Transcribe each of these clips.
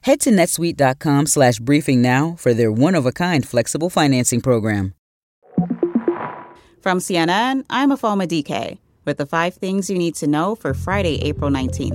Head to netsuite.com/briefing now for their one-of-a-kind flexible financing program. From CNN, I'm Afoma DK with the 5 things you need to know for Friday, April 19th.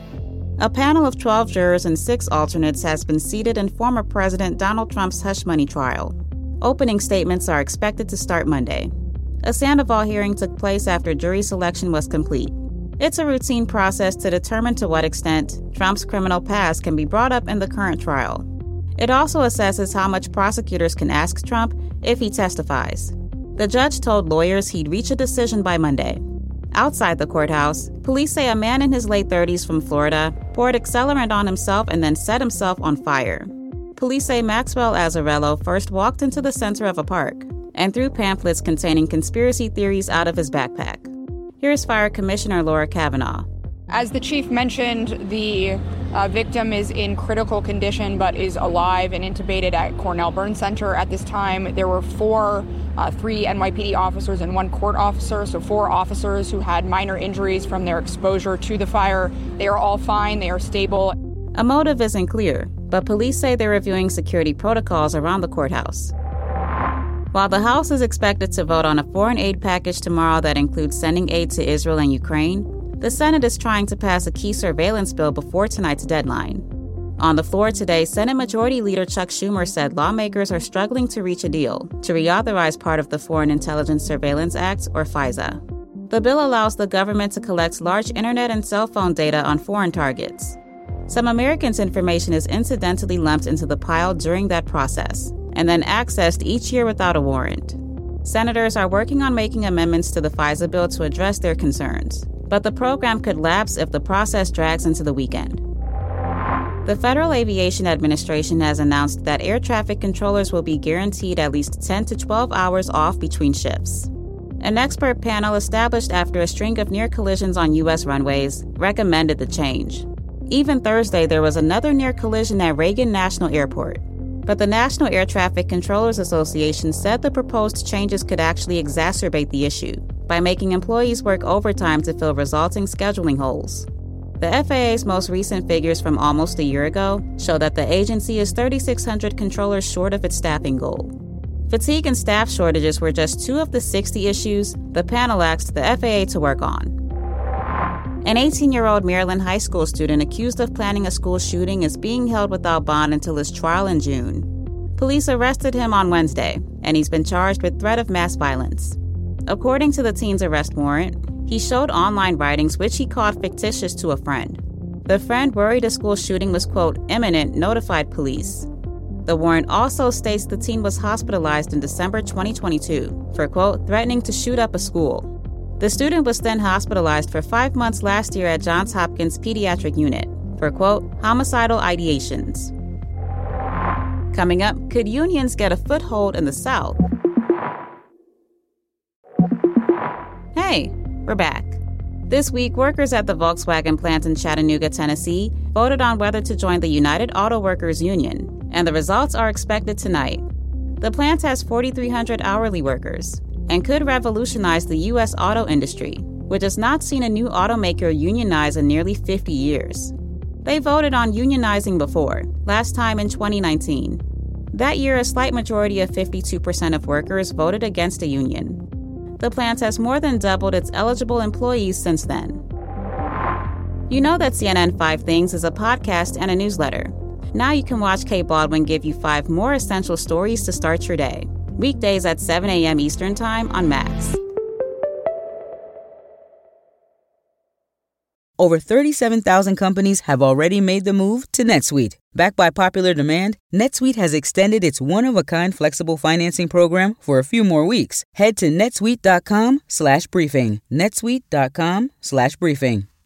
A panel of 12 jurors and 6 alternates has been seated in former President Donald Trump's hush money trial. Opening statements are expected to start Monday. A Sandoval hearing took place after jury selection was complete. It's a routine process to determine to what extent Trump's criminal past can be brought up in the current trial. It also assesses how much prosecutors can ask Trump if he testifies. The judge told lawyers he'd reach a decision by Monday. Outside the courthouse, police say a man in his late 30s from Florida poured accelerant on himself and then set himself on fire. Police say Maxwell Azzarello first walked into the center of a park and threw pamphlets containing conspiracy theories out of his backpack. Here's Fire Commissioner Laura Kavanaugh. As the chief mentioned, the victim is in critical condition but is alive and intubated at Cornell Burn Center. At this time, there were 3 NYPD officers and 1 court officer, so 4 officers who had minor injuries from their exposure to the fire. They are all fine. They are stable. A motive isn't clear, but police say they're reviewing security protocols around the courthouse. While the House is expected to vote on a foreign aid package tomorrow that includes sending aid to Israel and Ukraine, the Senate is trying to pass a key surveillance bill before tonight's deadline. On the floor today, Senate Majority Leader Chuck Schumer said lawmakers are struggling to reach a deal to reauthorize part of the Foreign Intelligence Surveillance Act, or FISA. The bill allows the government to collect large internet and cell phone data on foreign targets. Some Americans' information is incidentally lumped into the pile during that process and then accessed each year without a warrant. Senators are working on making amendments to the FISA bill to address their concerns, but the program could lapse if the process drags into the weekend. The Federal Aviation Administration has announced that air traffic controllers will be guaranteed at least 10 to 12 hours off between shifts. An expert panel established after a string of near collisions on U.S. runways recommended the change. Even Thursday, there was another near collision at Reagan National Airport. But the National Air Traffic Controllers Association said the proposed changes could actually exacerbate the issue by making employees work overtime to fill resulting scheduling holes. The FAA's most recent figures from almost a year ago show that the agency is 3,600 controllers short of its staffing goal. Fatigue and staff shortages were just 2 of the 60 issues the panel asked the FAA to work on. An 18-year-old Maryland high school student accused of planning a school shooting is being held without bond until his trial in June. Police arrested him on Wednesday, and he's been charged with threat of mass violence. According to the teen's arrest warrant, he showed online writings which he called fictitious to a friend. The friend, worried a school shooting was, quote, imminent, notified police. The warrant also states the teen was hospitalized in December 2022 for, quote, threatening to shoot up a school. The student was then hospitalized for 5 months last year at Johns Hopkins Pediatric Unit for, quote, homicidal ideations. Coming up, could unions get a foothold in the South? Hey, we're back. This week, workers at the Volkswagen plant in Chattanooga, Tennessee, voted on whether to join the United Auto Workers Union, and the results are expected tonight. The plant has 4,300 hourly workers and could revolutionize the U.S. auto industry, which has not seen a new automaker unionize in nearly 50 years. They voted on unionizing before, last time in 2019. That year, a slight majority of 52% of workers voted against a union. The plant has more than doubled its eligible employees since then. You know that CNN 5 Things is a podcast and a newsletter. Now you can watch Kate Baldwin give you 5 more essential stories to start your day. Weekdays at 7 a.m. Eastern Time on Max. Over 37,000 companies have already made the move to NetSuite. Backed by popular demand, NetSuite has extended its one-of-a-kind flexible financing program for a few more weeks. Head to netsuite.com/briefing. netsuite.com/briefing.